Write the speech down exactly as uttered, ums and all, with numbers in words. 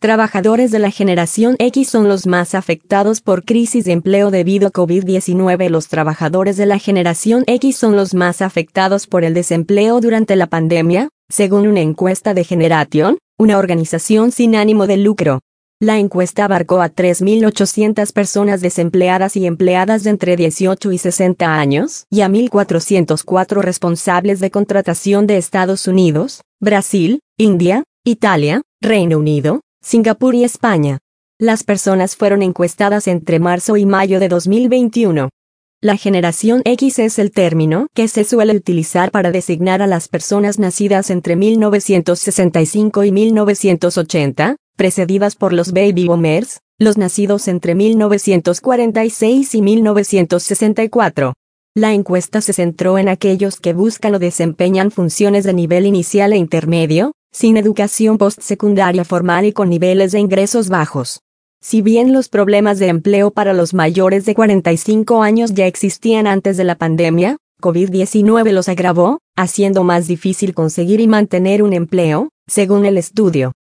Trabajadores de la generación X son los más afectados por crisis de empleo debido a COVID diecinueve. Los trabajadores de la generación X son los más afectados por el desempleo durante la pandemia, según una encuesta de Generation, una organización sin ánimo de lucro. La encuesta abarcó a tres mil ochocientas personas desempleadas y empleadas de entre dieciocho y sesenta años y a mil cuatrocientos cuatro responsables de contratación de Estados Unidos, Brasil, India, Italia, Reino Unido, Singapur y España. Las personas fueron encuestadas entre marzo y mayo de dos mil veintiuno. La generación X es el término que se suele utilizar para designar a las personas nacidas entre mil novecientos sesenta y cinco y mil novecientos ochenta, precedidas por los baby boomers, los nacidos entre mil novecientos cuarenta y seis y mil novecientos sesenta y cuatro. La encuesta se centró en aquellos que buscan o desempeñan funciones de nivel inicial e intermedio, sin educación postsecundaria formal y con niveles de ingresos bajos. Si bien los problemas de empleo para los mayores de cuarenta y cinco años ya existían antes de la pandemia, COVID diecinueve los agravó, haciendo más difícil conseguir y mantener un empleo, según el estudio.